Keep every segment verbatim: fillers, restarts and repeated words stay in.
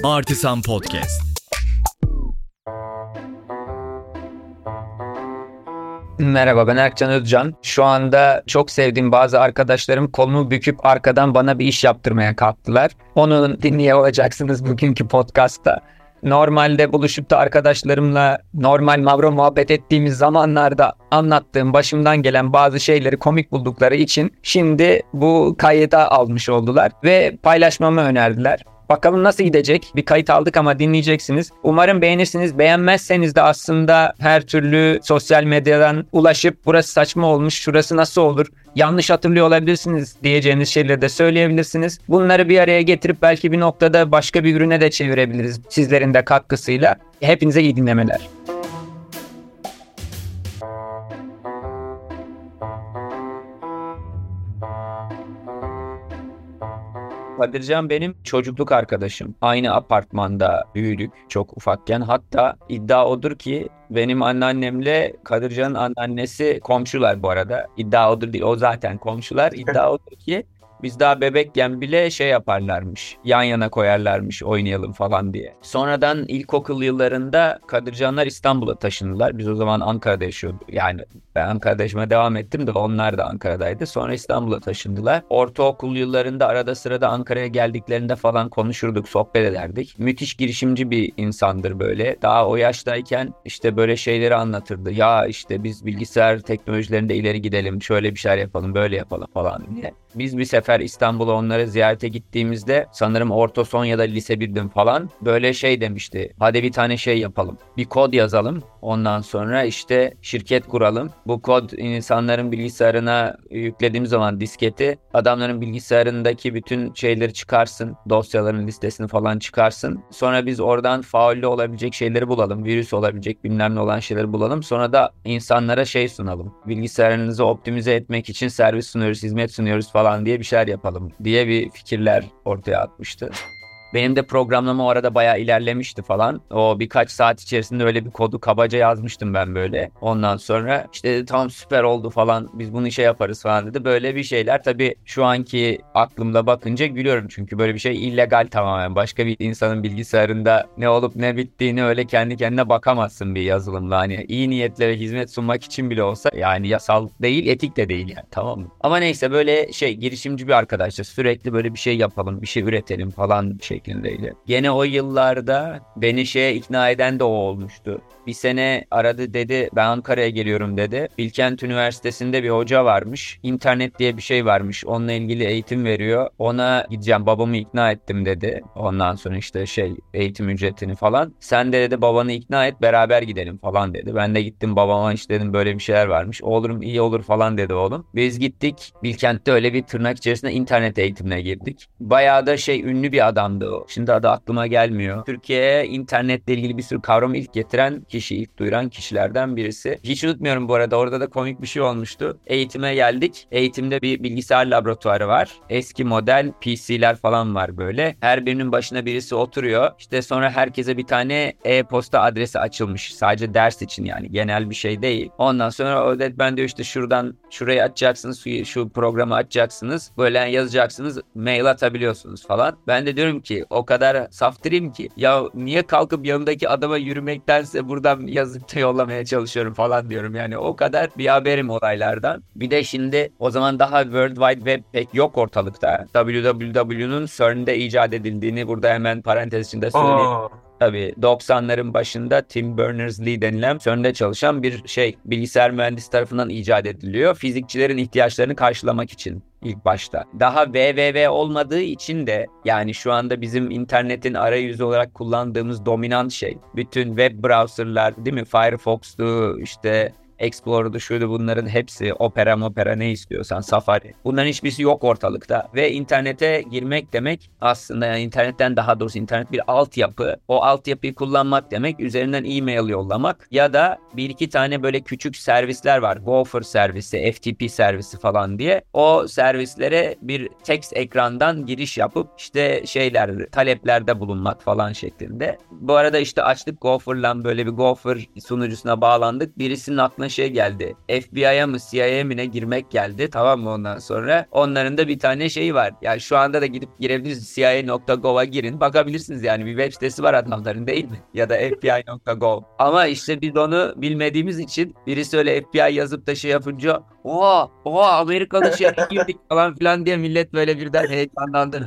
Artisan Podcast. Merhaba, ben Erkcan Özcan. Şu anda çok sevdiğim bazı arkadaşlarım kolumu büküp arkadan bana bir iş yaptırmaya kalktılar. Onu dinleye olacaksınız bugünkü podcastta. Normalde buluşup da arkadaşlarımla normal mavro muhabbet ettiğimiz zamanlarda anlattığım başımdan gelen bazı şeyleri komik buldukları için şimdi bu kayıta almış oldular ve paylaşmamı önerdiler. Bakalım nasıl gidecek? Bir kayıt aldık ama dinleyeceksiniz. Umarım beğenirsiniz. Beğenmezseniz de aslında her türlü sosyal medyadan ulaşıp burası saçma olmuş, şurası nasıl olur, yanlış hatırlıyor olabilirsiniz diyeceğiniz şeyleri de söyleyebilirsiniz. Bunları bir araya getirip belki bir noktada başka bir ürüne de çevirebiliriz sizlerin de katkısıyla. Hepinize iyi dinlemeler. Kadircan benim çocukluk arkadaşım. Aynı apartmanda büyüdük çok ufakken. Hatta iddia odur ki benim anneannemle Kadircan'ın anneannesi komşular bu arada. İddia odur değil, o zaten komşular. İddia odur ki biz daha bebekken bile şey yaparlarmış. Yan yana koyarlarmış oynayalım falan diye. Sonradan ilkokul yıllarında Kadircanlar İstanbul'a taşındılar. Biz o zaman Ankara'da yaşıyorduk. Yani ben Ankara'da yaşamaya devam ettim de onlar da Ankara'daydı. Sonra İstanbul'a taşındılar. Ortaokul yıllarında arada sırada Ankara'ya geldiklerinde falan konuşurduk, sohbet ederdik. Müthiş girişimci bir insandır böyle. Daha o yaştayken işte böyle şeyleri anlatırdı. Ya işte biz bilgisayar teknolojilerinde ileri gidelim, şöyle bir şeyler yapalım, böyle yapalım falan diye. Biz bir sefer İstanbul'a onları ziyarete gittiğimizde sanırım orta son ya da lise birdim falan böyle şey demişti. Hadi bir tane şey yapalım. Bir kod yazalım. Ondan sonra işte şirket kuralım. Bu kod insanların bilgisayarına yüklediğim zaman disketi adamların bilgisayarındaki bütün şeyleri çıkarsın. Dosyaların listesini falan çıkarsın. Sonra biz oradan faullü olabilecek şeyleri bulalım. Virüs olabilecek bilmem ne olan şeyleri bulalım. Sonra da insanlara şey sunalım. Bilgisayarınızı optimize etmek için servis sunuyoruz, hizmet sunuyoruz falan diye bir şeyler yapalım diye bir fikirler ortaya atmıştı. Benim de programlama o arada bayağı ilerlemişti falan. O birkaç saat içerisinde öyle bir kodu kabaca yazmıştım ben böyle. Ondan sonra işte tamam süper oldu falan, biz bunu işe yaparız falan dedi. Böyle bir şeyler tabii şu anki aklımda bakınca gülüyorum. Çünkü böyle bir şey illegal tamamen. Başka bir insanın bilgisayarında ne olup ne bittiğini öyle kendi kendine bakamazsın bir yazılımla. Hani iyi niyetlere hizmet sunmak için bile olsa yani yasal değil, etik de değil yani, tamam mı? Ama neyse böyle şey girişimci bir arkadaşlar. Sürekli böyle bir şey yapalım, bir şey üretelim falan şey. Gene o yıllarda beni şeye ikna eden de o olmuştu. Bir sene aradı, dedi ben Ankara'ya geliyorum dedi. Bilkent Üniversitesi'nde bir hoca varmış. İnternet diye bir şey varmış. Onunla ilgili eğitim veriyor. Ona gideceğim, babamı ikna ettim dedi. Ondan sonra işte şey eğitim ücretini falan. Sen de dedi babanı ikna et, beraber gidelim falan dedi. Ben de gittim babama, işte dedim böyle bir şeyler varmış. Olurum iyi olur falan dedi oğlum. Biz gittik Bilkent'te öyle bir tırnak içerisinde internet eğitimine girdik. Bayağı da şey ünlü bir adamdı o. Şimdi adı aklıma gelmiyor. Türkiye'ye internetle ilgili bir sürü kavramı ilk getiren kişi, ilk duyuran kişilerden birisi. Hiç unutmuyorum bu arada, orada da komik bir şey olmuştu. Eğitime geldik. Eğitimde bir bilgisayar laboratuvarı var. Eski model P C'ler falan var böyle. Her birinin başına birisi oturuyor. İşte sonra herkese bir tane e-posta adresi açılmış. Sadece ders için, yani genel bir şey değil. Ondan sonra o dedi, ben de işte şuradan şurayı açacaksınız, şu programı açacaksınız. Böyle yazacaksınız, mail atabiliyorsunuz falan. Ben de diyorum ki o kadar saftiriyim ki ya niye kalkıp yanındaki adama yürümektense buradan yazıp da yollamaya çalışıyorum falan diyorum. Yani o kadar bir haberim olaylardan. Bir de şimdi o zaman daha World Wide Web pek yok ortalıkta. W W W'nun CERN'de icat edildiğini burada hemen parantez içinde söyleyeyim. Aa. Tabii doksanların başında Tim Berners-Lee denilen CERN'de çalışan bir şey bilgisayar mühendisi tarafından icat ediliyor. Fizikçilerin ihtiyaçlarını karşılamak için ilk başta. Daha W W W olmadığı için de yani şu anda bizim internetin arayüzü olarak kullandığımız dominant şey. Bütün web browserlar değil mi? Firefox'tu işte Explorer'dı, şuydu, bunların hepsi, Opera, Opera ne istiyorsan, Safari. Bunların hiçbirisi yok ortalıkta. Ve internete girmek demek aslında, yani internetten daha doğrusu internet bir altyapı. O altyapıyı kullanmak demek üzerinden e-mail yollamak ya da bir iki tane böyle küçük servisler var. Gopher servisi, F T P servisi falan diye. O servislere bir text ekrandan giriş yapıp işte şeyler, taleplerde bulunmak falan şeklinde. Bu arada işte açtık Gopher'la, böyle bir Gopher sunucusuna bağlandık. Birisinin aklına şey geldi. F B I'ya mı C I A'ya mı ne girmek geldi, tamam mı ondan sonra? Onların da bir tane şeyi var. Yani şu anda da gidip girebilirsiniz. C I A nokta gov'a girin. Bakabilirsiniz yani, bir web sitesi var adamların, değil mi? Ya da F B I nokta gov. Ama işte biz onu bilmediğimiz için birisi öyle F B I yazıp da şey yapınca oha oha Amerikalı şeye girdik falan filan diye millet böyle birden heyecanlandı.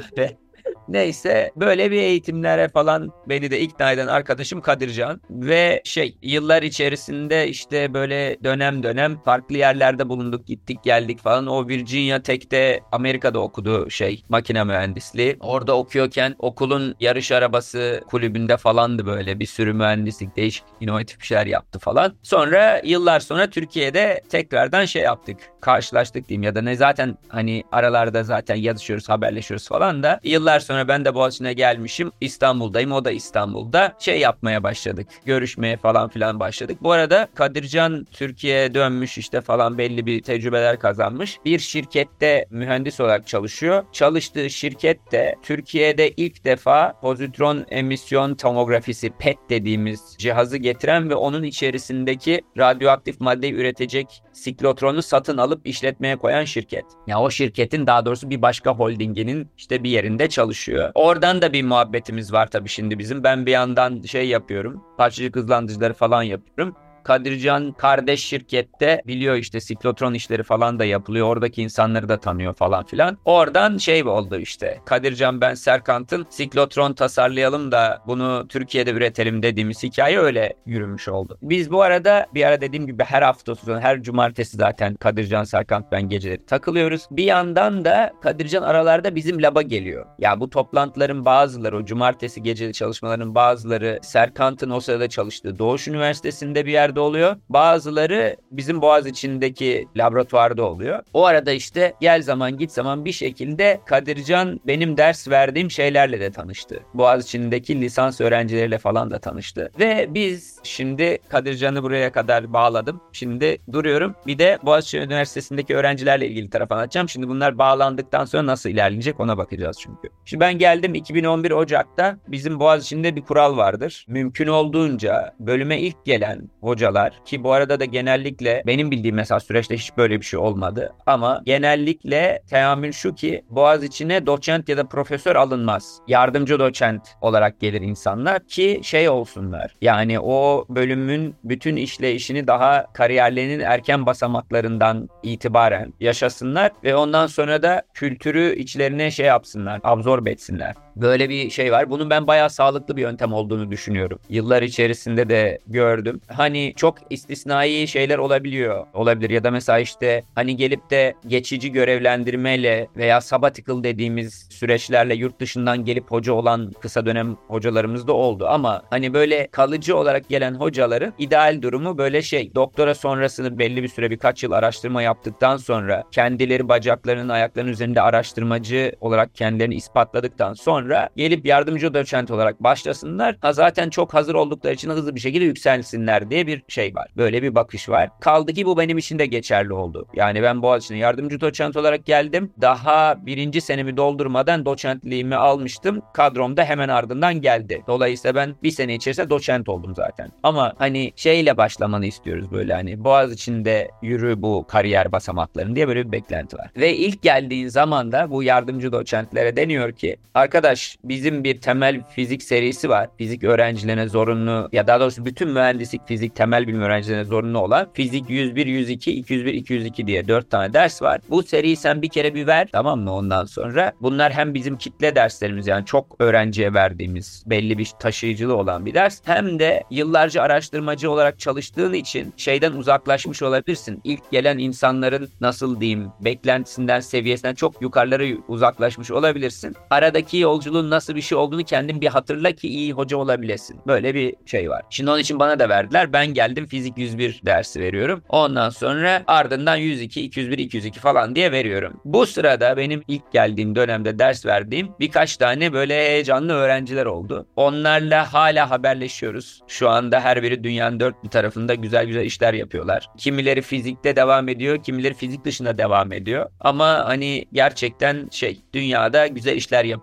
Neyse, böyle bir eğitimlere falan beni de ikna eden arkadaşım Kadircan ve şey, yıllar içerisinde işte böyle dönem dönem farklı yerlerde bulunduk, gittik geldik falan. O Virginia Tech'te, Amerika'da okudu şey, makine mühendisliği. Orada okuyorken okulun yarış arabası kulübünde falandı, böyle bir sürü mühendislik, değişik inovatif bir şeyler yaptı falan. Sonra yıllar sonra Türkiye'de tekrardan şey yaptık, karşılaştık diyeyim, ya da ne, zaten hani aralarda zaten yazışıyoruz, haberleşiyoruz falan da yıllar sonra ben de Boğaziçi'ne gelmişim. İstanbul'dayım. O da İstanbul'da. Şey yapmaya başladık. Görüşmeye falan filan başladık. Bu arada Kadircan Türkiye'ye dönmüş işte falan, belli bir tecrübeler kazanmış. Bir şirkette mühendis olarak çalışıyor. Çalıştığı şirkette Türkiye'de ilk defa pozitron emisyon tomografisi, P E T dediğimiz cihazı getiren ve onun içerisindeki radyoaktif maddeyi üretecek siklotronu satın alıp işletmeye koyan şirket. Ya o şirketin, daha doğrusu bir başka holdinginin işte bir yerinde çalışıyor. Oradan da bir muhabbetimiz var tabii şimdi bizim. Ben bir yandan şey yapıyorum, parçacık hızlandırıcıları falan yapıyorum. Kadircan kardeş şirkette biliyor işte, siklotron işleri falan da yapılıyor. Oradaki insanları da tanıyor falan filan. Oradan şey oldu işte. Kadircan, ben, Serkant'ın siklotron tasarlayalım da bunu Türkiye'de üretelim dediğimiz hikaye öyle yürümüş oldu. Biz bu arada bir ara dediğim gibi her hafta sonu, her cumartesi zaten Kadircan, Serkant, ben geceleri takılıyoruz. Bir yandan da Kadircan aralarda bizim laba geliyor. Ya bu toplantıların bazıları, o cumartesi geceli çalışmaların bazıları Serkant'ın o sırada çalıştığı Doğuş Üniversitesi'nde bir yerde oluyor. Bazıları bizim Boğaziçi'ndeki laboratuvarda oluyor. O arada işte gel zaman git zaman bir şekilde Kadircan benim ders verdiğim şeylerle de tanıştı. Boğaziçi'ndeki lisans öğrencileriyle falan da tanıştı. Ve biz şimdi Kadircan'ı buraya kadar bağladım. Şimdi duruyorum. Bir de Boğaziçi Üniversitesi'ndeki öğrencilerle ilgili taraf anlatacağım. Şimdi bunlar bağlandıktan sonra nasıl ilerleyecek ona bakacağız çünkü. Şimdi ben geldim iki bin on bir Ocak'ta. Bizim Boğaziçi'nde bir kural vardır. Mümkün olduğunca bölüme ilk gelen hocalar, ki bu arada da genellikle benim bildiğim mesela süreçte hiç böyle bir şey olmadı, ama genellikle teamül şu ki Boğaziçi'ne doçent ya da profesör alınmaz. Yardımcı doçent olarak gelir insanlar ki şey olsunlar. Yani o bölümün bütün işleyişini daha kariyerlerinin erken basamaklarından itibaren yaşasınlar ve ondan sonra da kültürü içlerine şey yapsınlar, absorbe etsinler. Böyle bir şey var. Bunun ben bayağı sağlıklı bir yöntem olduğunu düşünüyorum. Yıllar içerisinde de gördüm. Hani çok istisnai şeyler olabiliyor. Olabilir ya da mesela işte hani gelip de geçici görevlendirmeyle veya sabbatical dediğimiz süreçlerle yurt dışından gelip hoca olan kısa dönem hocalarımız da oldu. Ama hani böyle kalıcı olarak gelen hocaların ideal durumu böyle şey, doktora sonrasını belli bir süre, birkaç yıl araştırma yaptıktan sonra kendileri bacaklarının ayaklarının üzerinde araştırmacı olarak kendilerini ispatladıktan sonra gelip yardımcı doçent olarak başlasınlar. Ha zaten çok hazır oldukları için hızlı bir şekilde yükselsinler diye bir şey var. Böyle bir bakış var. Kaldı ki bu benim için de geçerli oldu. Yani ben Boğaziçi'ne yardımcı doçent olarak geldim. Daha birinci senemi doldurmadan doçentliğimi almıştım. Kadromda hemen ardından geldi. Dolayısıyla ben bir sene içerisinde doçent oldum zaten. Ama hani şeyle başlamanı istiyoruz, böyle hani Boğaziçi'nde yürü bu kariyer basamaklarını diye böyle bir beklenti var. Ve ilk geldiğin zaman da bu yardımcı doçentlere deniyor ki arkadaş, bizim bir temel fizik serisi var. Fizik öğrencilerine zorunlu, ya daha doğrusu bütün mühendislik fizik temel bilim öğrencilerine zorunlu olan fizik yüz bir, yüz iki, iki yüz bir, iki yüz iki diye dört tane ders var. Bu seriyi sen bir kere bir ver, tamam mı? Ondan sonra bunlar hem bizim kitle derslerimiz, yani çok öğrenciye verdiğimiz belli bir taşıyıcılığı olan bir ders, hem de yıllarca araştırmacı olarak çalıştığın için şeyden uzaklaşmış olabilirsin. İlk gelen insanların nasıl diyeyim beklentisinden, seviyesinden çok yukarılara uzaklaşmış olabilirsin. Aradaki yolculuğun nasıl bir şey olduğunu kendin bir hatırla ki iyi hoca olabilesin. Böyle bir şey var. Şimdi onun için bana da verdiler. Ben geldim fizik yüz bir dersi veriyorum. Ondan sonra ardından yüz iki, iki yüz bir, iki yüz iki falan diye veriyorum. Bu sırada benim ilk geldiğim dönemde ders verdiğim birkaç tane böyle heyecanlı öğrenciler oldu. Onlarla hala haberleşiyoruz. Şu anda her biri dünyanın dört bir tarafında güzel güzel işler yapıyorlar. Kimileri fizikte devam ediyor, kimileri fizik dışında devam ediyor. Ama hani gerçekten şey, dünyada güzel işler yapıyorlar. Hepsi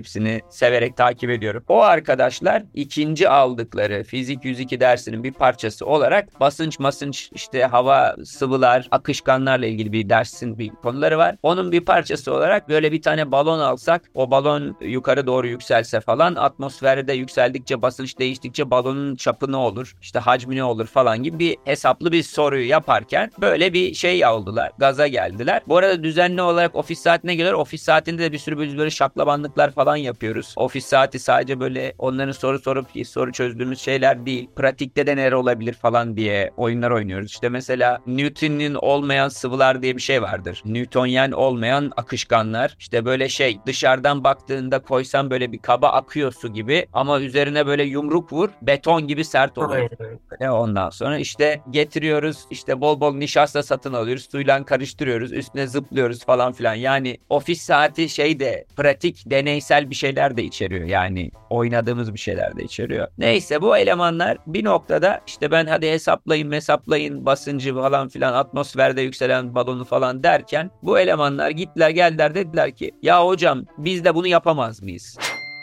hepsini severek takip ediyorum. O arkadaşlar ikinci aldıkları fizik yüz iki dersinin bir parçası olarak basınç masınç işte hava sıvılar akışkanlarla ilgili bir dersin bir konuları var. Onun bir parçası olarak böyle bir tane balon alsak o balon yukarı doğru yükselse falan atmosferde yükseldikçe basınç değiştikçe balonun çapı ne olur işte hacmi ne olur falan gibi bir hesaplı bir soruyu yaparken böyle bir şey aldılar. Gaza geldiler. Bu arada düzenli olarak ofis saatine göre ofis saatinde de bir sürü böyle, böyle şaklabanlıklar falan yapıyoruz. Ofis saati sadece böyle onların soru sorup soru çözdüğümüz şeyler değil. Pratikte de neler olabilir falan diye oyunlar oynuyoruz. İşte mesela Newton'un olmayan sıvılar diye bir şey vardır. Newtonyen olmayan akışkanlar. İşte böyle şey dışarıdan baktığında koysan böyle bir kaba akıyor su gibi ama üzerine böyle yumruk vur beton gibi sert oluyor. Ve ondan sonra işte getiriyoruz işte bol bol nişasta satın alıyoruz. Suyla karıştırıyoruz. Üstüne zıplıyoruz falan filan. Yani ofis saati şey de pratik deneysel bir şeyler de içeriyor. Yani oynadığımız bir şeyler de içeriyor. Neyse bu elemanlar bir noktada işte ben hadi hesaplayın hesaplayın basıncı falan filan atmosferde yükselen balonu falan derken bu elemanlar gittiler geldiler dediler ki ya hocam biz de bunu yapamaz mıyız?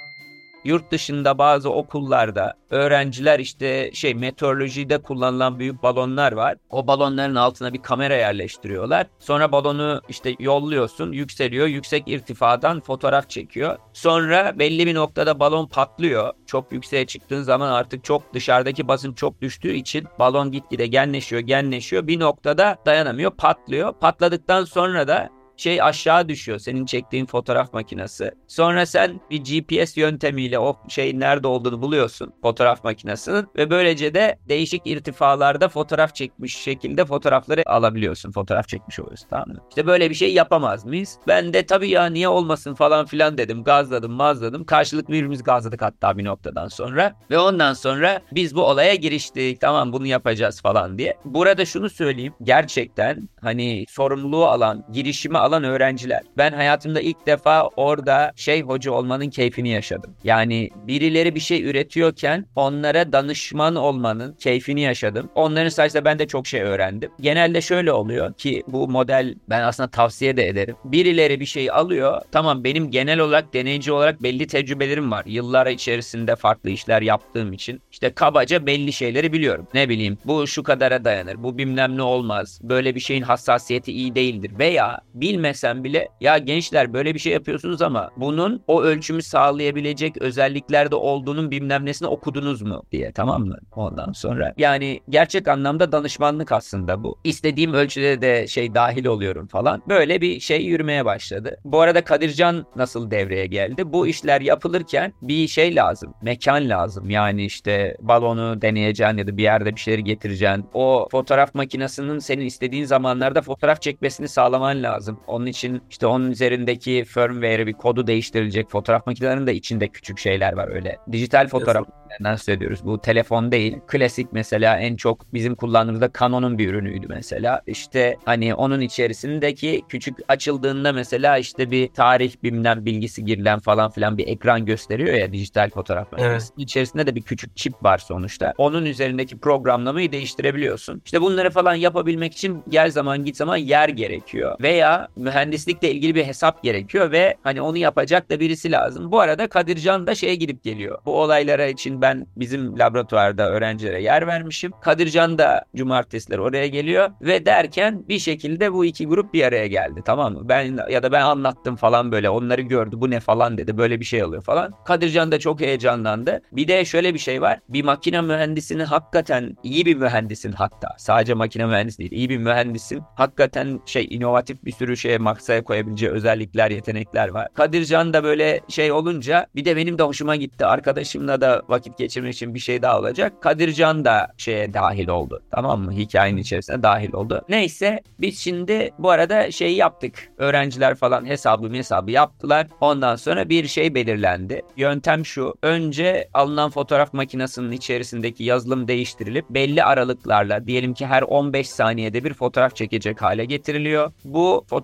Yurt dışında bazı okullarda öğrenciler işte şey meteorolojide kullanılan büyük balonlar var. O balonların altına bir kamera yerleştiriyorlar. Sonra balonu işte yolluyorsun, yükseliyor. Yüksek irtifadan fotoğraf çekiyor. Sonra belli bir noktada balon patlıyor. Çok yükseğe çıktığın zaman artık çok dışarıdaki basınç çok düştüğü için balon gitgide genleşiyor, genleşiyor. Bir noktada dayanamıyor, patlıyor. Patladıktan sonra da şey aşağı düşüyor senin çektiğin fotoğraf makinesi. Sonra sen bir G P S yöntemiyle o şeyin nerede olduğunu buluyorsun fotoğraf makinesinin ve böylece de değişik irtifalarda fotoğraf çekmiş şekilde fotoğrafları alabiliyorsun. Fotoğraf çekmiş oluyorsun, tamam mı? İşte böyle bir şey yapamaz mıyız? Ben de tabii ya niye olmasın falan filan dedim. Gazladım mazladım. Karşılıklı birbirimiz gazladık hatta bir noktadan sonra. Ve ondan sonra biz bu olaya giriştik. Tamam bunu yapacağız falan diye. Burada şunu söyleyeyim. Gerçekten hani sorumluluğu alan, girişimi alan öğrenciler. Ben hayatımda ilk defa orada şey hoca olmanın keyfini yaşadım. Yani birileri bir şey üretiyorken onlara danışman olmanın keyfini yaşadım. Onların sayesinde ben de çok şey öğrendim. Genelde şöyle oluyor ki bu model ben aslında tavsiye de ederim. Birileri bir şey alıyor. Tamam benim genel olarak deneyici olarak belli tecrübelerim var. Yıllar içerisinde farklı işler yaptığım için. İşte kabaca belli şeyleri biliyorum. Ne bileyim bu şu kadara dayanır. Bu bilmem ne olmaz. Böyle bir şeyin hassasiyeti iyi değildir. Veya bilmesen bile ya gençler böyle bir şey yapıyorsunuz ama bunun o ölçümü sağlayabilecek özelliklerde olduğunun bilmem nesini okudunuz mu diye, tamam mı? Ondan sonra yani gerçek anlamda danışmanlık aslında bu. İstediğim ölçüde de şey dahil oluyorum falan. Böyle bir şey yürümeye başladı. Bu arada Kadircan nasıl devreye geldi? Bu işler yapılırken bir şey lazım. Mekan lazım. Yani işte balonu deneyeceksin ya da bir yerde bir şeyleri getireceksin. O fotoğraf makinesinin senin istediğin zamanlarda fotoğraf çekmesini sağlaman lazım. Onun için işte onun üzerindeki firmware bir kodu değiştirilecek. Fotoğraf makinelerinin de içinde küçük şeyler var öyle. Dijital fotoğraf makinelerinden söz ediyoruz. Bu telefon değil. Klasik mesela en çok bizim kullandığımızda Canon'un bir ürünüydü mesela. İşte hani onun içerisindeki küçük açıldığında mesela işte bir tarih bilmem bilgisi girilen falan filan bir ekran gösteriyor ya dijital fotoğraf makinesi. Evet. İçerisinde de bir küçük çip var sonuçta. Onun üzerindeki programlamayı değiştirebiliyorsun. İşte bunları falan yapabilmek için gel zaman git zaman yer gerekiyor. Veya mühendislikle ilgili bir hesap gerekiyor ve hani onu yapacak da birisi lazım. Bu arada Kadircan da şeye gidip geliyor. Bu olaylara için ben bizim laboratuvarda öğrencilere yer vermişim. Kadircan da cumartesileri oraya geliyor ve derken bir şekilde bu iki grup bir araya geldi, tamam mı? Ben ya da ben anlattım falan böyle onları gördü bu ne falan dedi böyle bir şey alıyor falan. Kadircan da çok heyecanlandı. Bir de şöyle bir şey var. Bir makine mühendisini hakikaten iyi bir mühendisin hatta sadece makine mühendisi değil iyi bir mühendisin hakikaten şey inovatif bir sürü şeye masaya koyabileceği özellikler, yetenekler var. Kadircan da böyle şey olunca bir de benim de hoşuma gitti. Arkadaşımla da vakit geçirmek için bir şey daha olacak. Kadircan da şeye dahil oldu. Tamam mı? Hikayenin içerisine dahil oldu. Neyse biz şimdi bu arada şeyi yaptık. Öğrenciler falan hesabı hesabı yaptılar. Ondan sonra bir şey belirlendi. Yöntem şu. Önce alınan fotoğraf makinesinin içerisindeki yazılım değiştirilip belli aralıklarla diyelim ki her on beş saniyede bir fotoğraf çekecek hale getiriliyor. Bu fotoğraf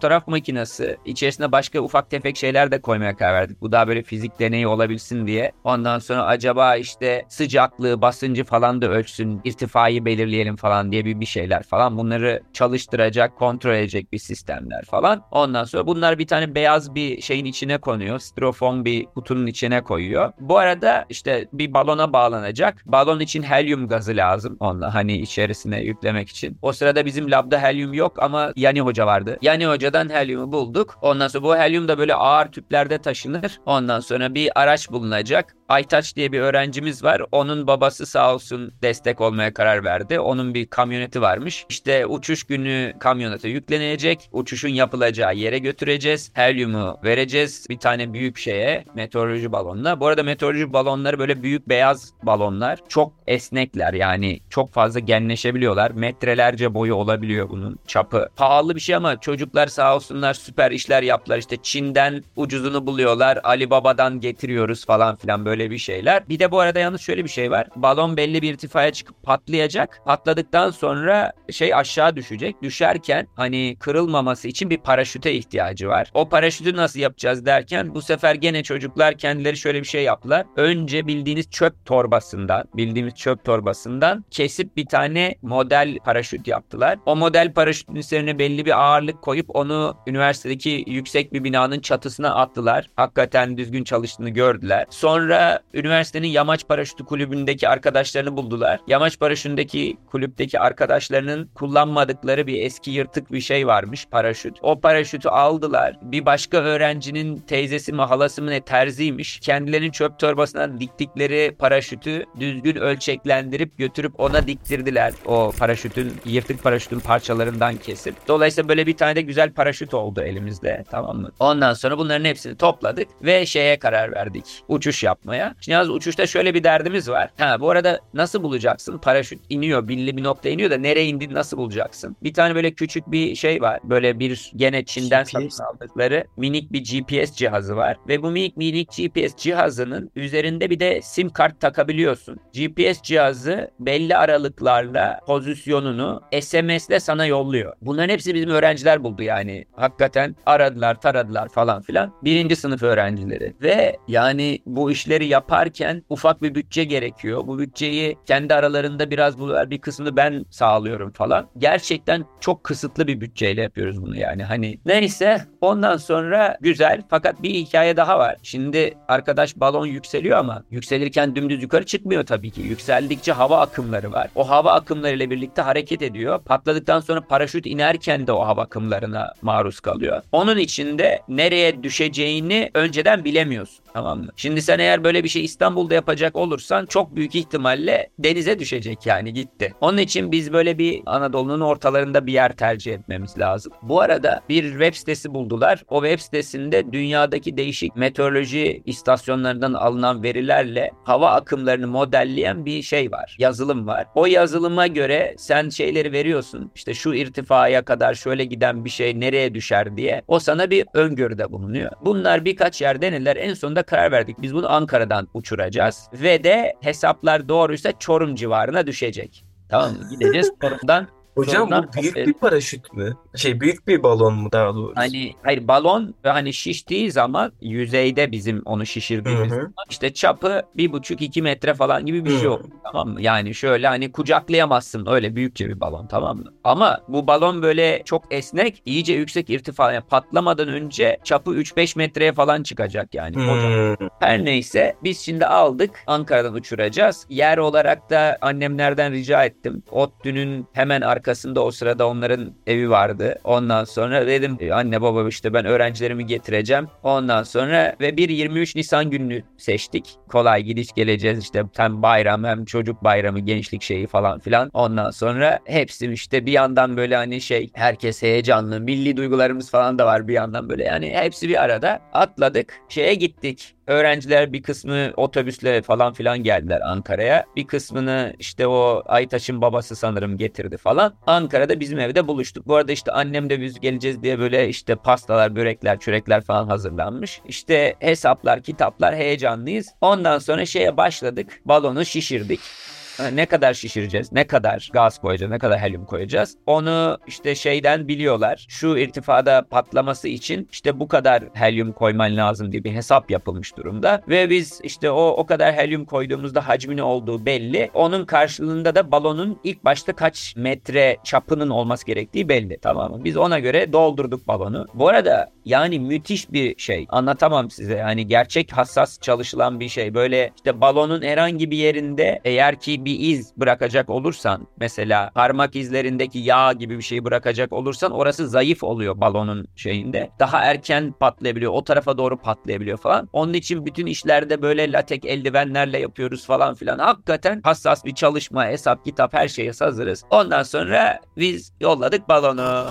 fotoğraf makinesi, içerisine başka ufak tefek şeyler de koymaya karar verdik. Bu daha böyle fizik deneyi olabilsin diye. Ondan sonra acaba işte sıcaklığı, basıncı falan da ölçsün, irtifayı belirleyelim falan diye bir, bir şeyler falan. Bunları çalıştıracak, kontrol edecek bir sistemler falan. Ondan sonra bunlar bir tane beyaz bir şeyin içine konuyor. Styrofoam bir kutunun içine koyuyor. Bu arada işte bir balona bağlanacak. Balon için helyum gazı lazım. Onunla hani içerisine yüklemek için. O sırada bizim labda helyum yok ama Yani Hoca vardı. Yani Hoca'dan helyumu bulduk. Ondan sonra bu helyum da böyle ağır tüplerde taşınır. Ondan sonra bir araç bulunacak. Aytaç diye bir öğrencimiz var. Onun babası sağ olsun destek olmaya karar verdi. Onun bir kamyoneti varmış. İşte uçuş günü kamyonete yüklenecek. Uçuşun yapılacağı yere götüreceğiz. Helyumu vereceğiz bir tane büyük şeye, meteoroloji balonuna. Bu arada meteoroloji balonları böyle büyük beyaz balonlar. Çok esnekler, yani çok fazla genleşebiliyorlar. Metrelerce boyu olabiliyor bunun çapı. Pahalı bir şey ama çocuklar sağ olsunlar süper işler yaptılar. İşte Çin'den ucuzunu buluyorlar. Alibaba'dan getiriyoruz falan filan, böyle bir şeyler. Bir de bu arada yalnız şöyle bir şey var. Balon belli bir irtifaya çıkıp patlayacak. Patladıktan sonra şey aşağı düşecek. Düşerken hani kırılmaması için bir paraşüte ihtiyacı var. O paraşütü nasıl yapacağız derken bu sefer gene çocuklar kendileri şöyle bir şey yaptılar. Önce bildiğiniz çöp torbasından, bildiğimiz çöp torbasından kesip bir tane model paraşüt yaptılar. O model paraşütün üzerine belli bir ağırlık koyup onu üniversitedeki yüksek bir binanın çatısına attılar. Hakikaten düzgün çalıştığını gördüler. Sonra üniversitenin yamaç paraşütü kulübündeki arkadaşlarını buldular. Yamaç paraşütündeki kulüpteki arkadaşlarının kullanmadıkları bir eski yırtık bir şey varmış, paraşüt. O paraşütü aldılar. Bir başka öğrencinin teyzesi mi halası mı ne terziymiş. Kendilerinin çöp torbasına diktikleri paraşütü düzgün ölçeklendirip götürüp ona diktirdiler. O paraşütün, yırtık paraşütün parçalarından kesip. Dolayısıyla böyle bir tane de güzel paraşüt oldu elimizde. Tamam mı? Ondan sonra bunların hepsini topladık ve şeye karar verdik. Uçuş yapmaya. Şimdi yalnız uçuşta şöyle bir derdimiz var. Ha, bu arada nasıl bulacaksın? Paraşüt iniyor, belli bir nokta iniyor da nereye indiğini nasıl bulacaksın? Bir tane böyle küçük bir şey var. Böyle bir gene Çin'den satın aldıkları minik bir G P S cihazı var. Ve bu minik minik G P S cihazının üzerinde bir de sim kart takabiliyorsun. G P S cihazı belli aralıklarla pozisyonunu S M S'le sana yolluyor. Bunların hepsi bizim öğrenciler buldu yani. Hakikaten aradılar, taradılar falan filan. Birinci sınıf öğrencileri. Ve yani bu işleri yaparken ufak bir bütçe gerekiyor. Bu bütçeyi kendi aralarında biraz buluyorlar. Bir kısmını ben sağlıyorum falan. Gerçekten çok kısıtlı bir bütçeyle yapıyoruz bunu yani. Hani neyse, ondan sonra güzel, fakat bir hikaye daha var. Şimdi arkadaş balon yükseliyor ama yükselirken dümdüz yukarı çıkmıyor tabii ki. Yükseldikçe hava akımları var. O hava akımlarıyla birlikte hareket ediyor. Patladıktan sonra paraşüt inerken de o hava akımlarına maruz kalıyor. Onun için de nereye düşeceğini önceden bilemiyorsun. Tamam mı? Şimdi sen eğer böyle bir şey İstanbul'da yapacak olursan çok büyük ihtimalle denize düşecek, yani gitti. Onun için biz böyle bir Anadolu'nun ortalarında bir yer tercih etmemiz lazım. Bu arada bir web sitesi buldular. O web sitesinde dünyadaki değişik meteoroloji istasyonlarından alınan verilerle hava akımlarını modelleyen bir şey var. Yazılım var. O yazılıma göre sen şeyleri veriyorsun. İşte şu irtifaya kadar şöyle giden bir şey nereye düşer diye. O sana bir öngörüde bulunuyor. Bunlar birkaç yer denediler. En sonunda karar verdik. Biz bunu Ankara'dan uçuracağız. Ve de hesaplar doğruysa Çorum civarına düşecek. Tamam mı? Gideceğiz Çorum'dan. Hocam Çorum'dan bu büyük bir paraşüt mü? Şey, büyük bir balon mu daha doğrusu? Hani hayır, balon ve hani şiştiği zaman yüzeyde bizim onu Hı şişirdiğimiz hı. zaman işte çapı bir buçuk iki metre falan gibi bir şey Hı. oldu, tamam mı? Yani şöyle hani kucaklayamazsın, öyle büyükçe bir balon, tamam mı? Ama bu balon böyle çok esnek, iyice yüksek irtifa, yani patlamadan önce çapı üç beş metreye falan çıkacak yani. Hı. Her neyse, biz şimdi aldık, Ankara'dan uçuracağız. Yer olarak da annemlerden rica ettim. ODTÜ'nün hemen arkasında o sırada onların evi vardı. Ondan sonra dedim anne baba işte ben öğrencilerimi getireceğim. Ondan sonra ve bir yirmi üç Nisan gününü seçtik. Kolay gidiş geleceğiz işte, hem bayram hem çocuk bayramı, gençlik şeyi falan filan. Ondan sonra hepsi işte bir yandan böyle hani şey, herkes heyecanlı, milli duygularımız falan da var bir yandan böyle, yani hepsi bir arada. Atladık, şeye gittik. Öğrenciler bir kısmı otobüsle falan filan geldiler Ankara'ya. Bir kısmını işte o Aytaç'ın babası sanırım getirdi falan. Ankara'da bizim evde buluştuk. Bu arada işte annem de biz geleceğiz diye böyle işte pastalar, börekler, çörekler falan hazırlanmış. İşte hesaplar, kitaplar, heyecanlıyız. Ondan sonra şeye başladık. Balonu şişirdik. ne kadar şişireceğiz, ne kadar gaz koyacağız, ne kadar helyum koyacağız. Onu işte şeyden biliyorlar. Şu irtifada patlaması için işte bu kadar helyum koyman lazım diye bir hesap yapılmış durumda. Ve biz işte o o kadar helyum koyduğumuzda hacmi ne olduğu belli. Onun karşılığında da balonun ilk başta kaç metre çapının olması gerektiği belli. Tamam mı? Biz ona göre doldurduk balonu. Bu arada yani müthiş bir şey. Anlatamam size. Yani gerçek hassas çalışılan bir şey. Böyle işte balonun herhangi bir yerinde eğer ki bir iz bırakacak olursan, mesela parmak izlerindeki yağ gibi bir şey bırakacak olursan, orası zayıf oluyor balonun şeyinde. Daha erken patlayabiliyor. O tarafa doğru patlayabiliyor falan. Onun için bütün işlerde böyle latek eldivenlerle yapıyoruz falan filan. Hakikaten hassas bir çalışma, hesap, kitap, her şeye hazırız. Ondan sonra biz yolladık balonu.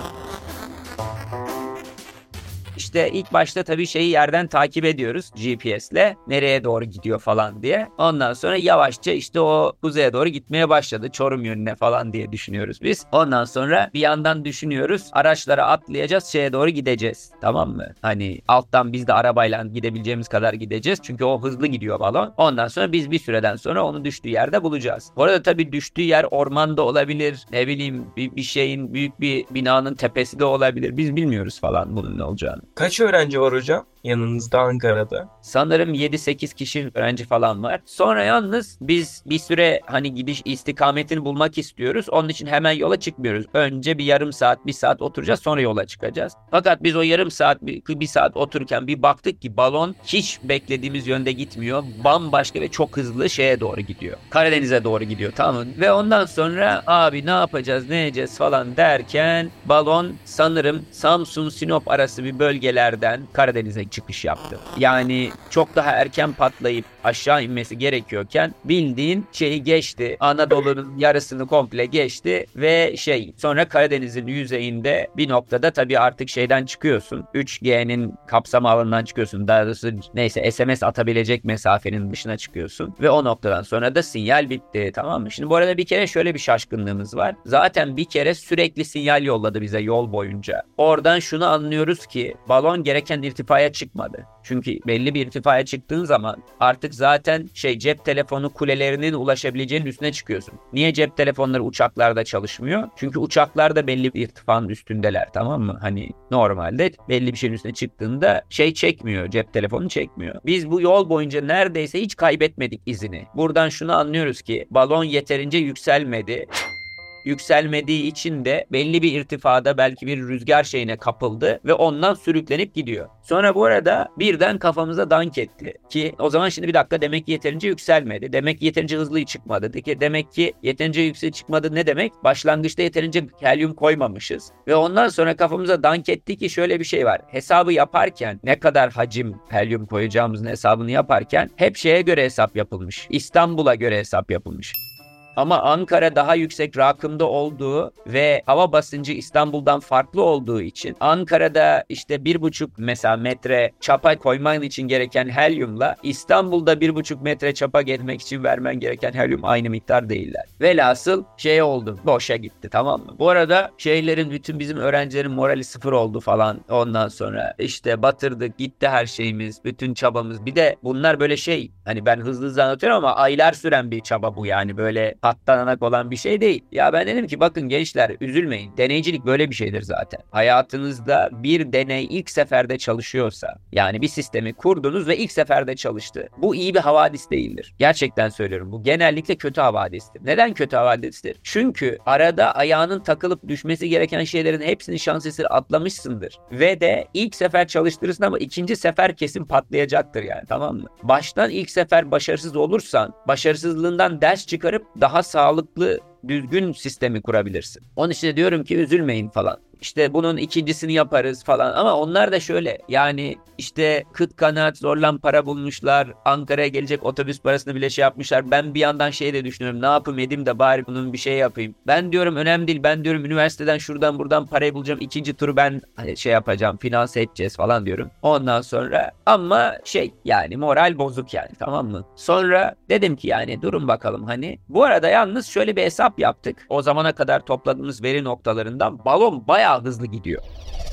İşte ilk başta tabii şeyi yerden takip ediyoruz G P S'le. Nereye doğru gidiyor falan diye. Ondan sonra yavaşça işte o kuzeye doğru gitmeye başladı. Çorum yönüne falan diye düşünüyoruz biz. Ondan sonra bir yandan düşünüyoruz. Araçlara atlayacağız, şeye doğru gideceğiz. Tamam mı? Hani alttan biz de arabayla gidebileceğimiz kadar gideceğiz. Çünkü o hızlı gidiyor balon. Ondan sonra biz bir süreden sonra onu düştüğü yerde bulacağız. Bu arada tabii düştüğü yer ormanda olabilir. Ne bileyim bir, bir şeyin, büyük bir binanın tepesi de olabilir. Biz bilmiyoruz falan bunun ne olacağını. Kaç öğrenci var hocam yanınızda Ankara'da? Sanırım yedi sekiz kişi öğrenci falan var. Sonra yalnız biz bir süre hani gidiş istikametini bulmak istiyoruz. Onun için hemen yola çıkmıyoruz. Önce bir yarım saat, bir saat oturacağız, sonra yola çıkacağız. Fakat biz o yarım saat, bir, bir saat otururken bir baktık ki balon hiç beklediğimiz yönde gitmiyor. Bambaşka ve çok hızlı şeye doğru gidiyor. Karadeniz'e doğru gidiyor, tamam mı? Ve ondan sonra abi ne yapacağız, ne edeceğiz falan derken balon sanırım Samsun-Sinop arası bir bölgelerden Karadeniz'e çıkış yaptı. Yani çok daha erken patlayıp aşağı inmesi gerekiyorken bildiğin şeyi geçti. Anadolu'nun yarısını komple geçti ve şey sonra Karadeniz'in yüzeyinde bir noktada tabii artık şeyden çıkıyorsun. üç G'nin kapsam alanından çıkıyorsun. Daha doğrusu neyse S M S atabilecek mesafenin dışına çıkıyorsun. Ve o noktadan sonra da sinyal bitti. Tamam mı? Şimdi bu arada bir kere şöyle bir şaşkınlığımız var. Zaten bir kere sürekli sinyal yolladı bize yol boyunca. Oradan şunu anlıyoruz ki balon gereken irtifaya çıkmadı. Çünkü belli bir irtifaya çıktığın zaman artık zaten şey cep telefonu kulelerinin ulaşabileceğinin üstüne çıkıyorsun. Niye cep telefonları uçaklarda çalışmıyor? Çünkü uçaklarda belli bir irtifanın üstündeler, tamam mı? Hani normalde belli bir şeyin üstüne çıktığında şey çekmiyor, cep telefonu çekmiyor. Biz bu yol boyunca neredeyse hiç kaybetmedik izini. Buradan şunu anlıyoruz ki balon yeterince yükselmedi. Yükselmediği için de belli bir irtifada belki bir rüzgar şeyine kapıldı ve ondan sürüklenip gidiyor. Sonra bu arada birden kafamıza dank etti ki o zaman şimdi bir dakika, demek ki yeterince yükselmedi. Demek ki yeterince hızlı çıkmadı. Demek ki yeterince yüksek çıkmadı ne demek? Başlangıçta yeterince helyum koymamışız. Ve ondan sonra kafamıza dank etti ki şöyle bir şey var. Hesabı yaparken ne kadar hacim helyum koyacağımızın hesabını yaparken hep şeye göre hesap yapılmış. İstanbul'a göre hesap yapılmış. Ama Ankara daha yüksek rakımda olduğu ve hava basıncı İstanbul'dan farklı olduğu için Ankara'da işte bir buçuk mesela metre çapa koyman için gereken helyumla İstanbul'da bir buçuk metre çapa gelmek için vermen gereken helyum aynı miktar değiller. Velhasıl şey oldu, boşa gitti, tamam mı? Bu arada şeylerin, bütün bizim öğrencilerin morali sıfır oldu falan. Ondan sonra işte batırdık gitti her şeyimiz, bütün çabamız. Bir de bunlar böyle şey, hani ben hızlı hızlı anlatıyorum ama aylar süren bir çaba bu, yani böyle patlananak olan bir şey değil. Ya ben dedim ki bakın gençler, üzülmeyin. Deneycilik böyle bir şeydir zaten. Hayatınızda bir deney ilk seferde çalışıyorsa, yani bir sistemi kurdunuz ve ilk seferde çalıştı. Bu iyi bir havadis değildir. Gerçekten söylüyorum. Bu genellikle kötü havadistir. Neden kötü havadistir? Çünkü arada ayağının takılıp düşmesi gereken şeylerin hepsini şans eseri atlamışsındır. Ve de ilk sefer çalıştırırsın ama ikinci sefer kesin patlayacaktır yani, tamam mı? Baştan ilk sefer başarısız olursan, başarısızlığından ders çıkarıp daha sağlıklı, düzgün sistemi kurabilirsin. Onun için de diyorum ki üzülmeyin falan. İşte bunun ikincisini yaparız falan. Ama onlar da şöyle, yani işte kıt kanaat zorlan para bulmuşlar. Ankara'ya gelecek otobüs parasını bile şey yapmışlar. Ben bir yandan şey de düşünüyorum. Ne yapayım edeyim de bari bunun bir şey yapayım. Ben diyorum önemli değil. Ben diyorum üniversiteden şuradan buradan parayı bulacağım. İkinci turu ben şey yapacağım. Finanse edeceğiz falan diyorum. Ondan sonra ama şey yani moral bozuk yani, tamam mı? Sonra dedim ki yani durun bakalım hani. Bu arada yalnız şöyle bir hesap yaptık. O zamana kadar topladığımız veri noktalarından balon bayağı hızlı gidiyor.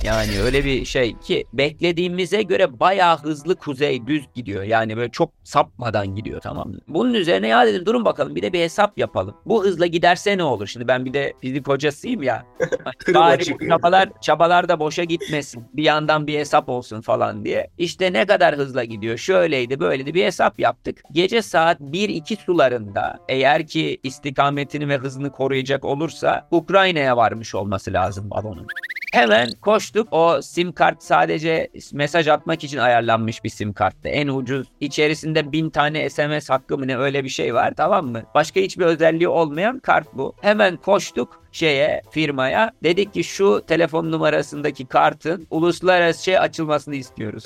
Yani öyle bir şey ki beklediğimize göre bayağı hızlı kuzey düz gidiyor. Yani böyle çok sapmadan gidiyor, tamam mı? Bunun üzerine ya dedim durun bakalım bir de bir hesap yapalım. Bu hızla giderse ne olur? Şimdi ben bir de fizik hocasıyım ya. Hani Tırla bari bu çıkıyor. çabalar, çabalar da boşa gitmesin. Bir yandan bir hesap olsun falan diye. İşte ne kadar hızla gidiyor? Şöyleydi böyleydi bir hesap yaptık. Gece saat bir iki sularında eğer ki istikametini ve hızını koruyacak olursa Ukrayna'ya varmış olması lazım balonun. Hemen koştuk. O sim kart sadece mesaj atmak için ayarlanmış bir sim karttı. En ucuz. İçerisinde bin tane S M S hakkı mı ne öyle bir şey var, tamam mı? Başka hiçbir özelliği olmayan kart bu. Hemen koştuk şeye, firmaya. Dedik ki şu telefon numarasındaki kartın uluslararası şey açılmasını istiyoruz.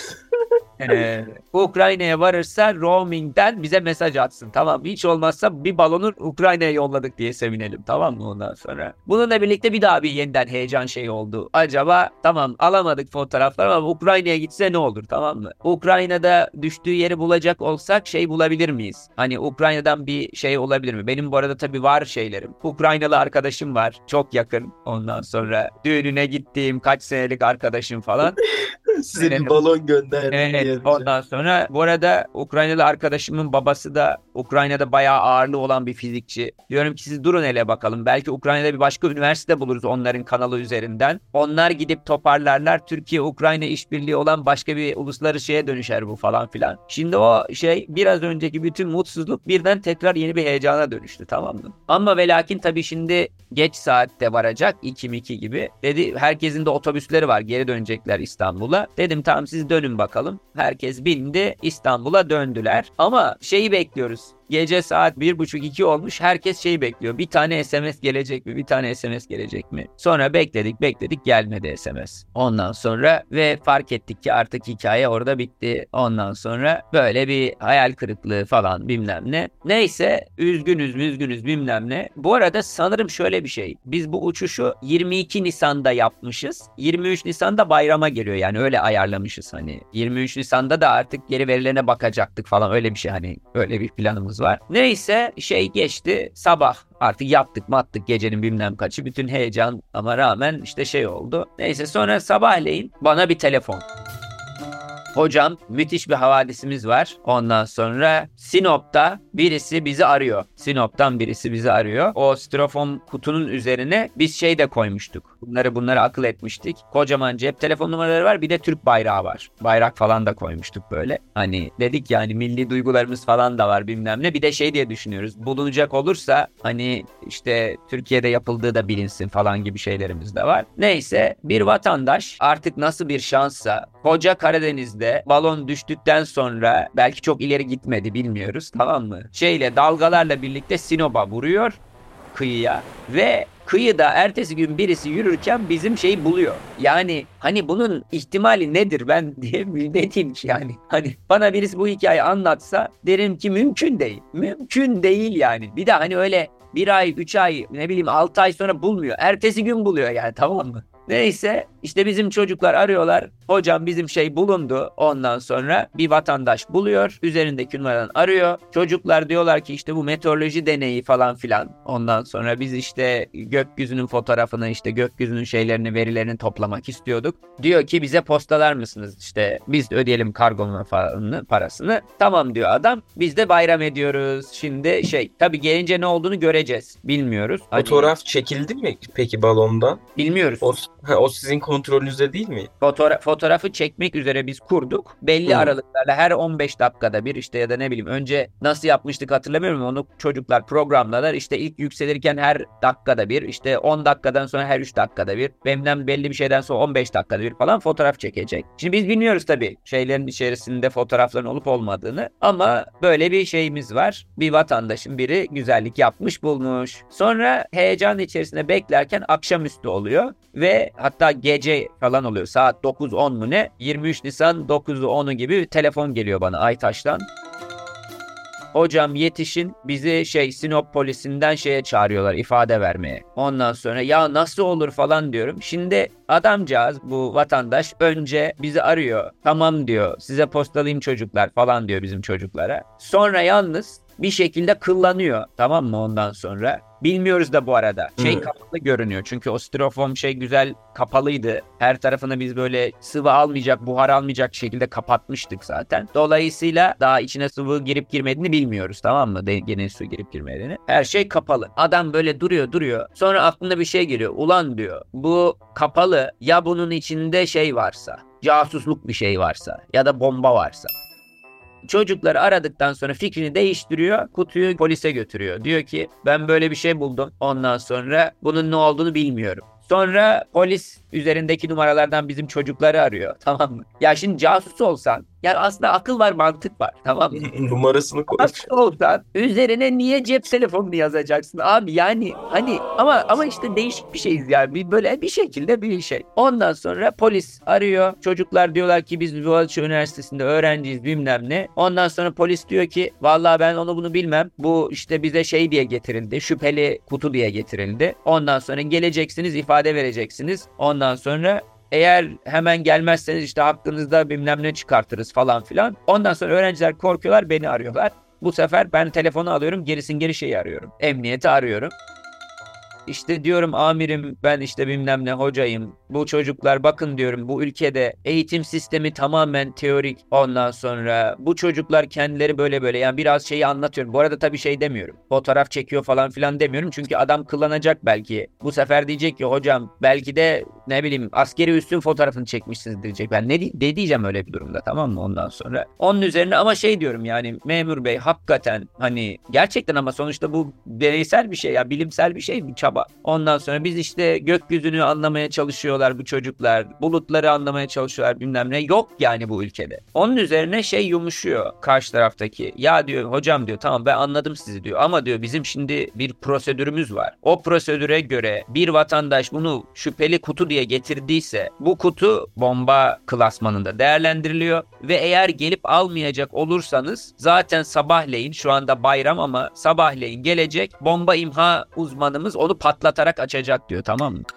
Ee, Ukrayna'ya varırsa roaming'den bize mesaj atsın. Tamam, hiç olmazsa bir balonu Ukrayna'ya yolladık diye sevinelim, tamam mı ondan sonra? Bununla birlikte bir daha bir yeniden heyecan şey oldu. Acaba tamam alamadık fotoğraflar ama Ukrayna'ya gitse ne olur, tamam mı? Ukrayna'da düştüğü yeri bulacak olsak şey bulabilir miyiz? Hani Ukrayna'dan bir şey olabilir mi? Benim bu arada tabii var şeylerim. Ukraynalı arkadaşım var. Çok yakın. Ondan sonra düğününe gittiğim kaç senelik arkadaşım falan. Size Evet. bir balon gönderdim Evet, diye. ondan sonra bu arada Ukraynalı arkadaşımın babası da Ukrayna'da bayağı ağırlığı olan bir fizikçi. Diyorum ki siz durun hele bakalım. Belki Ukrayna'da bir başka üniversite buluruz onların kanalı üzerinden. Onlar gidip toparlarlar. Türkiye-Ukrayna işbirliği olan başka bir uluslararası şeye dönüşer bu falan filan. Şimdi o şey biraz önceki bütün mutsuzluk birden tekrar yeni bir heyecana dönüştü, tamam mı? Ama ve lakin tabii şimdi geç saatte varacak iki iki gibi. Dedi herkesin de otobüsleri var. Geri dönecekler İstanbul'a. Dedim tamam siz dönün bakalım. Herkes bindi, İstanbul'a döndüler. Ama şeyi bekliyoruz. Gece saat bir buçuk iki olmuş. Herkes şeyi bekliyor. Bir tane S M S gelecek mi? Bir tane S M S gelecek mi? Sonra bekledik bekledik gelmedi S M S. Ondan sonra ve fark ettik ki artık hikaye orada bitti. Ondan sonra böyle bir hayal kırıklığı falan bilmem ne. Neyse üzgünüz üzgünüz bilmem ne. Bu arada sanırım şöyle bir şey. Biz bu uçuşu yirmi iki Nisan'da yapmışız. yirmi üç Nisan'da bayrama geliyor yani öyle ayarlamışız hani. yirmi üç Nisan'da da artık geri verilerine bakacaktık falan öyle bir şey hani öyle bir planımız var. Neyse şey geçti sabah artık yattık mattık gecenin bilmem kaçı bütün heyecan ama rağmen işte şey oldu. Neyse sonra sabahleyin bana bir telefon. Hocam müthiş bir havadisimiz var. Ondan sonra Sinop'ta birisi bizi arıyor. Sinop'tan birisi bizi arıyor. O styrofoam kutunun üzerine biz şey de koymuştuk. Bunları bunları akıl etmiştik. Kocaman cep telefon numaraları var. Bir de Türk bayrağı var. Bayrak falan da koymuştuk böyle. Hani dedik yani milli duygularımız falan da var bilmem ne. Bir de şey diye düşünüyoruz. Bulunacak olursa hani işte Türkiye'de yapıldığı da bilinsin falan gibi şeylerimiz de var. Neyse bir vatandaş artık nasıl bir şanssa koca Karadeniz'de balon düştükten sonra belki çok ileri gitmedi bilmiyoruz, tamam mı? Şeyle dalgalarla birlikte Sinop'a vuruyor kıyıya ve kıyıda ertesi gün birisi yürürken bizim şeyi buluyor. Yani hani bunun ihtimali nedir ben diye ne diyeyim ki yani. Hani bana birisi bu hikayeyi anlatsa derim ki mümkün değil. Mümkün değil yani. Bir de hani öyle bir ay, üç ay, ne bileyim altı ay sonra bulmuyor. Ertesi gün buluyor yani, tamam mı? Neyse işte bizim çocuklar arıyorlar. Hocam bizim şey bulundu. Ondan sonra bir vatandaş buluyor. Üzerindeki numaradan arıyor. Çocuklar diyorlar ki işte bu meteoroloji deneyi falan filan. Ondan sonra biz işte gökyüzünün fotoğrafını işte gökyüzünün şeylerini verilerini toplamak istiyorduk. Diyor ki bize postalar mısınız? İşte biz de ödeyelim kargonun falan parasını. Tamam diyor adam. Biz de bayram ediyoruz. Şimdi şey tabii gelince ne olduğunu göreceğiz. Bilmiyoruz. Hani, Fotoğraf çekildi mi peki balondan? bilmiyoruz. O, ha, o sizin kontrolünüzde değil mi? Fotoğra- fotoğrafı çekmek üzere biz kurduk. Belli Hı. aralıklarla her on beş dakikada bir işte ya da ne bileyim önce nasıl yapmıştık hatırlamıyorum onu çocuklar programladılar. İşte ilk yükselirken her dakikada bir işte on dakikadan sonra her üç dakikada bir benden belli bir şeyden sonra on beş dakikada bir falan fotoğraf çekecek. Şimdi biz bilmiyoruz tabii şeylerin içerisinde fotoğrafların olup olmadığını ama böyle bir şeyimiz var. Bir vatandaşın biri güzellik yapmış bulmuş. Sonra heyecan içerisinde beklerken akşamüstü oluyor ve hatta gece falan oluyor. Saat dokuz on mu ne? yirmi üç Nisan dokuzu onu gibi bir telefon geliyor bana Aytaş'tan. Hocam yetişin bizi şey Sinop polisinden şeye çağırıyorlar ifade vermeye. Ondan sonra ya nasıl olur falan diyorum. Şimdi adamcağız bu vatandaş önce bizi arıyor. Tamam diyor size postalayayım çocuklar falan diyor bizim çocuklara. Sonra yalnız bir şekilde kıllanıyor. Tamam mı ondan sonra? Bilmiyoruz da bu arada. Şey Hmm. kapalı görünüyor. Çünkü o styrofoam şey güzel kapalıydı. Her tarafını biz böyle sıvı almayacak, buhar almayacak şekilde kapatmıştık zaten. Dolayısıyla daha içine sıvı girip girmediğini bilmiyoruz, tamam mı? Denginin su girip girmediğini. Her şey kapalı. Adam böyle duruyor duruyor. Sonra aklına bir şey geliyor. Ulan diyor, bu kapalı, ya bunun içinde şey varsa, casusluk bir şey varsa ya da bomba varsa. Çocukları aradıktan sonra fikrini değiştiriyor. Kutuyu polise götürüyor. Diyor ki ben böyle bir şey buldum. Ondan sonra bunun ne olduğunu bilmiyorum. Sonra polis üzerindeki numaralardan bizim çocukları arıyor. Tamam mı? Ya şimdi casus olsan, yani aslında akıl var, mantık var. Tamam mı? Numarasını koy. Casus olsan üzerine niye cep telefonunu yazacaksın abi? Yani hani ama ama işte değişik bir şeyiz yani. Bir böyle bir şekilde bir şey. Ondan sonra polis arıyor. Çocuklar diyorlar ki biz Boğaziçi Üniversitesi'nde öğrenciyiz bilmem ne. Ondan sonra polis diyor ki vallahi ben onu bunu bilmem. Bu işte bize şey diye getirildi. Şüpheli kutu diye getirildi. Ondan sonra geleceksiniz, ifade vereceksiniz. Ondan sonra eğer hemen gelmezseniz işte hakkınızda bilmem ne çıkartırız falan filan. Ondan sonra öğrenciler korkuyorlar, beni arıyorlar. Bu sefer ben telefonu alıyorum, gerisin geri şeyi arıyorum. Emniyeti arıyorum. İşte diyorum amirim ben işte bilmem ne hocayım. Bu çocuklar bakın diyorum, bu ülkede eğitim sistemi tamamen teorik. Ondan sonra bu çocuklar kendileri böyle böyle, yani biraz şeyi anlatıyorum. Bu arada tabii şey demiyorum. Fotoğraf çekiyor falan filan demiyorum. Çünkü adam kullanacak belki. Bu sefer diyecek ki hocam belki de ne bileyim askeri üssün fotoğrafını çekmişsiniz diyecek. Ben ne, ne diyeceğim öyle bir durumda, tamam mı ondan sonra. Onun üzerine ama şey diyorum yani memur bey hakikaten hani gerçekten ama sonuçta bu bireysel bir şey ya, bilimsel bir şey, bir çaba. Ondan sonra biz işte gökyüzünü anlamaya çalışıyorlar bu çocuklar. Bulutları anlamaya çalışıyorlar bilmem ne. Yok yani bu ülkede. Onun üzerine şey yumuşuyor karşı taraftaki. Ya diyor hocam diyor tamam ben anladım sizi diyor. Ama diyor bizim şimdi bir prosedürümüz var. O prosedüre göre bir vatandaş bunu şüpheli kutu diye getirdiyse bu kutu bomba klasmanında değerlendiriliyor. Ve eğer gelip almayacak olursanız zaten sabahleyin, şu anda bayram ama sabahleyin gelecek bomba imha uzmanımız onu patlatarak açacak diyor, tamam mı?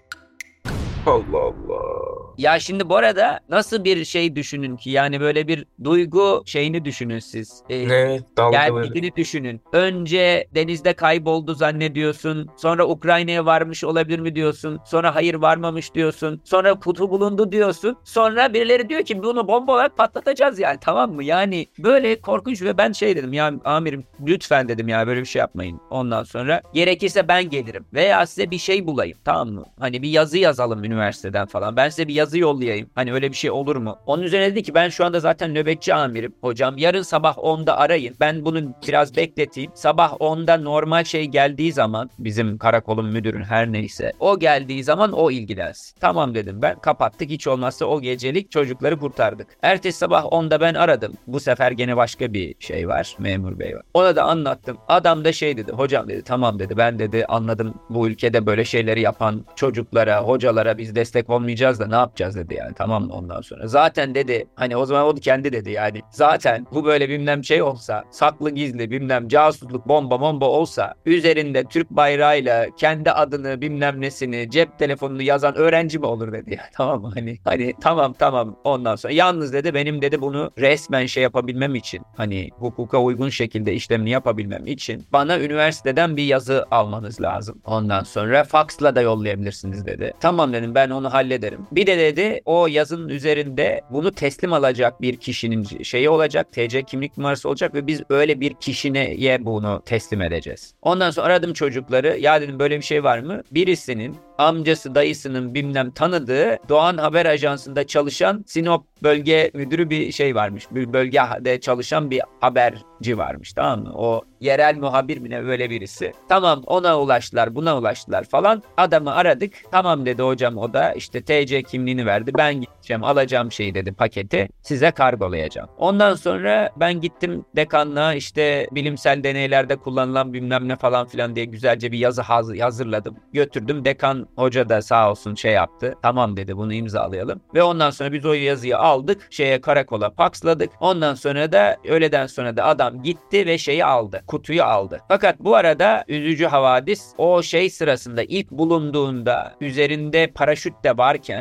Allah Allah. Ya şimdi bu arada nasıl bir şey düşünün ki, yani böyle bir duygu şeyini düşünün siz. Ee, Ne dalgaları. Geldiğini düşünün. Önce denizde kayboldu zannediyorsun. Sonra Ukrayna'ya varmış olabilir mi diyorsun. Sonra hayır varmamış diyorsun. Sonra kutu bulundu diyorsun. Sonra birileri diyor ki bunu bomba olarak patlatacağız yani, tamam mı? Yani böyle korkunç ve ben şey dedim ya amirim lütfen dedim ya böyle bir şey yapmayın. Ondan sonra gerekirse ben gelirim veya size bir şey bulayım, tamam mı? Hani bir yazı yazalım üniversiteden falan. Ben size bir yazı yollayayım. Hani öyle bir şey olur mu? Onun üzerine dedi ki ben şu anda zaten nöbetçi amirim. Hocam yarın sabah onda arayın. Ben bunu biraz bekleteyim. Sabah onda normal şey geldiği zaman bizim karakolun müdürün her neyse o geldiği zaman o ilgilensin. Tamam dedim ben. Kapattık. Hiç olmazsa o gecelik çocukları kurtardık. Ertesi sabah onda ben aradım. Bu sefer gene başka bir şey var. Memur bey var. Ona da anlattım. Adam da şey dedi. Hocam dedi tamam dedi. Ben dedi anladım bu ülkede böyle şeyleri yapan çocuklara, hocalara biz destek olmayacağız da ne yapacağız dedi yani, tamam mı ondan sonra. Zaten dedi hani o zaman o kendi dedi yani. Zaten bu böyle bilmem şey olsa, saklı gizli bilmem casusluk bomba bomba olsa üzerinde Türk bayrağıyla kendi adını bilmem nesini cep telefonunu yazan öğrenci mi olur dedi yani, tamam mı? Hani hani tamam tamam ondan sonra yalnız dedi benim dedi bunu resmen şey yapabilmem için hani hukuka uygun şekilde işlemini yapabilmem için bana üniversiteden bir yazı almanız lazım. Ondan sonra faksla da yollayabilirsiniz dedi. Tamam dedim ben onu hallederim. Bir de dedi o yazının üzerinde bunu teslim alacak bir kişinin şeyi olacak. T C kimlik numarası olacak ve biz öyle bir kişiye bunu teslim edeceğiz. Ondan sonra aradım çocukları. Ya dedim böyle bir şey var mı? Birisinin amcası dayısının bilmem tanıdığı Doğan Haber Ajansı'nda çalışan Sinop bölge müdürü bir şey varmış. Bir bölgede çalışan bir haberci varmış, tamam mı? O yerel muhabir mi ne böyle birisi. Tamam ona ulaştılar buna ulaştılar falan. Adamı aradık. Tamam dedi hocam o da işte T C kimliğini verdi. Ben gideceğim alacağım şeyi dedi paketi. Size kargolayacağım. Ondan sonra ben gittim dekanlığa işte bilimsel deneylerde kullanılan bilmem ne falan filan diye güzelce bir yazı haz- hazırladım. Götürdüm dekan hoca da sağ olsun şey yaptı. Tamam dedi bunu imzalayalım. Ve ondan sonra biz o yazıyı aldık. Şeye karakola paksladık. Ondan sonra da öğleden sonra da adam gitti ve şeyi aldı. Kutuyu aldı. Fakat bu arada üzücü havadis o şey sırasında ilk bulunduğunda üzerinde paraşüt de varken o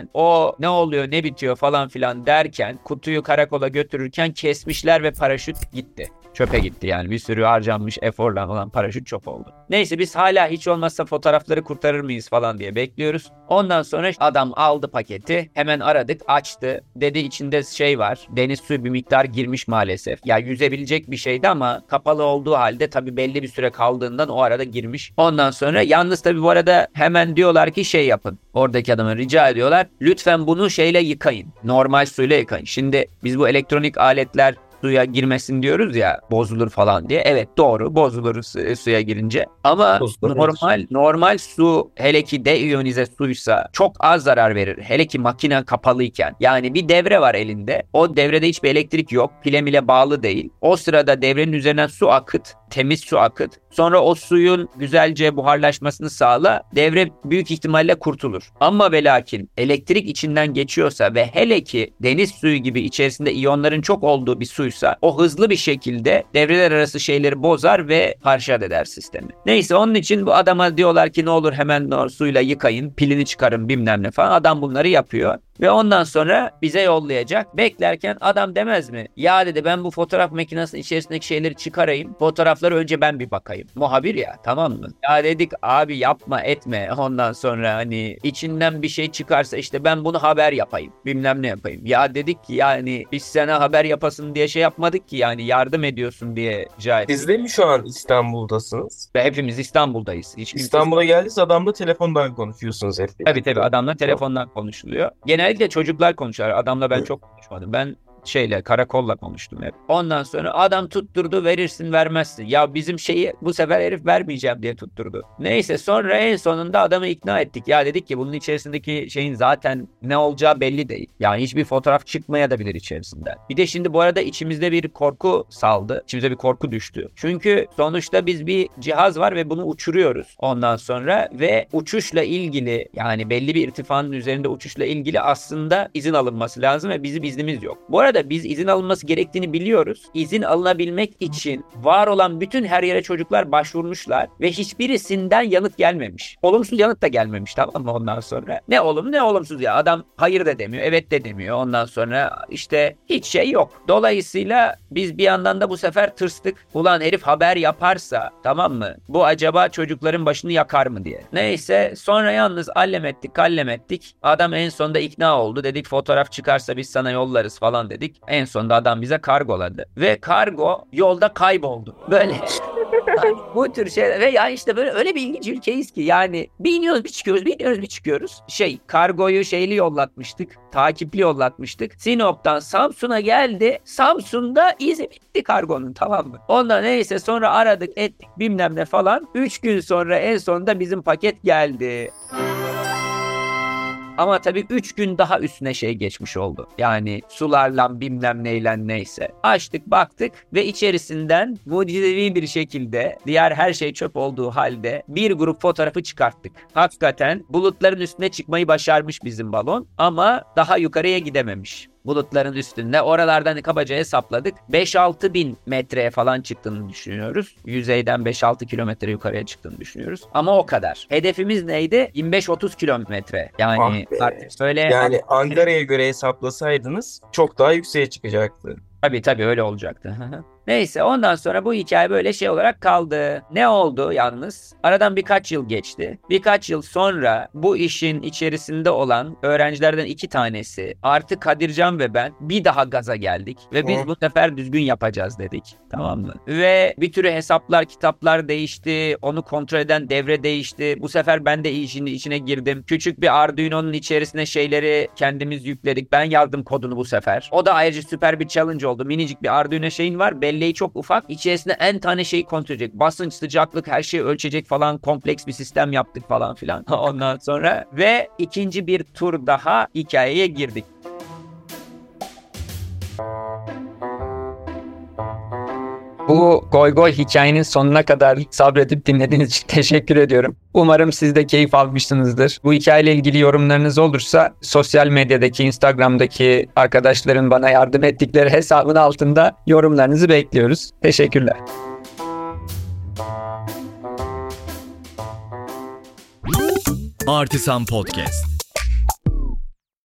o ne oluyor ne bitiyor falan filan derken kutuyu karakola götürürken kesmişler ve paraşüt gitti. Çöpe gitti yani, bir sürü harcanmış eforla olan paraşüt çöp oldu. Neyse biz hala hiç olmazsa fotoğrafları kurtarır mıyız falan diye bekliyoruz. Ondan sonra adam aldı paketi, hemen aradık, açtı. Dedi içinde şey var, deniz suyu bir miktar girmiş maalesef. Ya yüzebilecek bir şeydi ama kapalı olduğu halde tabii belli bir süre kaldığından o arada girmiş. Ondan sonra yalnız tabii bu arada hemen diyorlar ki şey yapın. Oradaki adama rica ediyorlar. Lütfen bunu şeyle yıkayın. Normal suyla yıkayın. Şimdi biz bu elektronik aletler suya girmesin diyoruz ya, bozulur falan diye. Evet doğru, bozulur su- suya girince. Ama Bozulur, normal evet. normal su, hele ki deiyonize suysa çok az zarar verir. Hele ki makine kapalıyken. Yani bir devre var elinde. O devrede hiçbir elektrik yok. Pile mile bağlı değil. O sırada devrenin üzerinden su akıt. Temiz su akıt. Sonra o suyun güzelce buharlaşmasını sağla. Devre büyük ihtimalle kurtulur. Ama ve lakin elektrik içinden geçiyorsa ve hele ki deniz suyu gibi içerisinde iyonların çok olduğu bir suysa o hızlı bir şekilde devreler arası şeyleri bozar ve parşat eder sistemi. Neyse onun için bu adama diyorlar ki ne olur hemen o suyla yıkayın, pilini çıkarın bilmem ne falan. Adam bunları yapıyor. Ve ondan sonra bize yollayacak. Beklerken adam demez mi? Ya dedi ben bu fotoğraf makinesinin içerisindeki şeyleri çıkarayım. Fotoğrafları önce ben bir bakayım. Muhabir ya, tamam mı? Ya dedik abi yapma etme. Ondan sonra hani içinden bir şey çıkarsa işte ben bunu haber yapayım. Bilmem ne yapayım. Ya dedik ki yani biz sana haber yapasın diye şey yapmadık ki, yani yardım ediyorsun diye rica ettik. Siz de mi şu an İstanbul'dasınız? Ve hepimiz İstanbul'dayız. Hiç kimse... İstanbul'a geldiniz, adamla telefondan konuşuyorsunuz hep. Tabii tabii adamla telefondan konuşuluyor. Genellikle çocuklar konuşuyor. Adamla ben çok konuşmadım. Ben şeyle, karakolla konuştum hep. Ondan sonra adam tutturdu, verirsin vermezsin. Ya bizim şeyi bu sefer herif vermeyeceğim diye tutturdu. Neyse sonra en sonunda adamı ikna ettik. Ya dedik ki bunun içerisindeki şeyin zaten ne olacağı belli değil. Yani hiçbir fotoğraf çıkmaya da bilir içerisinden. Bir de şimdi bu arada içimizde bir korku saldı. İçimize bir korku düştü. Çünkü sonuçta biz bir cihaz var ve bunu uçuruyoruz. Ondan sonra ve uçuşla ilgili, yani belli bir irtifanın üzerinde uçuşla ilgili aslında izin alınması lazım ve bizim iznimiz yok. Bu arada biz izin alınması gerektiğini biliyoruz. İzin alınabilmek için var olan bütün her yere çocuklar başvurmuşlar ve hiçbirisinden yanıt gelmemiş. Olumsuz yanıt da gelmemiş, tamam mı ondan sonra? Ne olumlu ne olumsuz ya. Adam hayır da demiyor, evet de demiyor. Ondan sonra işte hiç şey yok. Dolayısıyla biz bir yandan da bu sefer tırstık. Ulan herif haber yaparsa, tamam mı? Bu acaba çocukların başını yakar mı diye. Neyse sonra yalnız allem ettik, kallem ettik. Adam en sonunda ikna oldu. Dedik fotoğraf çıkarsa biz sana yollarız falan dedik. En sonunda adam bize kargoladı. Ve kargo yolda kayboldu. Böyle yani bu tür şeyler ve ya işte böyle öyle bir ilginç ülkeyiz ki yani bir iniyoruz bir çıkıyoruz, bir iniyoruz bir çıkıyoruz. Şey, kargoyu şeyli yollatmıştık. Takipli yollatmıştık. Sinop'tan Samsun'a geldi. Samsun'da izi bitti kargonun, tamam mı? Ondan neyse sonra aradık ettik bilmem ne falan. üç gün sonra en sonunda bizim paket geldi. Ama tabii üç gün daha üstüne şey geçmiş oldu. Yani sularla bilmem neyle neyse. Açtık baktık ve içerisinden mucizevi bir şekilde diğer her şey çöp olduğu halde bir grup fotoğrafı çıkarttık. Hakikaten bulutların üstüne çıkmayı başarmış bizim balon ama daha yukarıya gidememiş. Bulutların üstünde. Oralardan kabaca hesapladık. beş altı bin metreye falan çıktığını düşünüyoruz. Yüzeyden beş altı kilometre yukarıya çıktığını düşünüyoruz. Ama o kadar. Hedefimiz neydi? yirmi beş otuz kilometre. Yani Ah be. artık söyle. Yani Ankara'ya göre hesaplasaydınız çok daha yükseğe çıkacaktı. Tabii tabii öyle olacaktı. Neyse ondan sonra bu hikaye böyle şey olarak kaldı. Ne oldu yalnız? Aradan birkaç yıl geçti. Birkaç yıl sonra bu işin içerisinde olan öğrencilerden iki tanesi artık Kadircan ve ben bir daha gaza geldik. Ve biz Hı. bu sefer düzgün yapacağız dedik. Tamam mı? Ve bir türlü hesaplar, kitaplar değişti. Onu kontrol eden devre değişti. Bu sefer ben de işin içine girdim. Küçük bir Arduino'nun içerisine şeyleri kendimiz yükledik. Ben yazdım kodunu bu sefer. O da ayrıca süper bir challenge oldu. Minicik bir Arduino şeyin var. Belleği çok ufak. İçerisinde en tane şeyi kontrol edecek. Basınç, sıcaklık, her şeyi ölçecek falan. Kompleks bir sistem yaptık falan filan. Ondan sonra ve ikinci bir tur daha hikayeye girdik. Bu goy goy hikayenin sonuna kadar sabredip dinlediğiniz için teşekkür ediyorum. Umarım siz de keyif almışsınızdır. Bu hikayeyle ilgili yorumlarınız olursa sosyal medyadaki, Instagram'daki arkadaşların bana yardım ettikleri hesabın altında yorumlarınızı bekliyoruz. Teşekkürler. Artisan Podcast.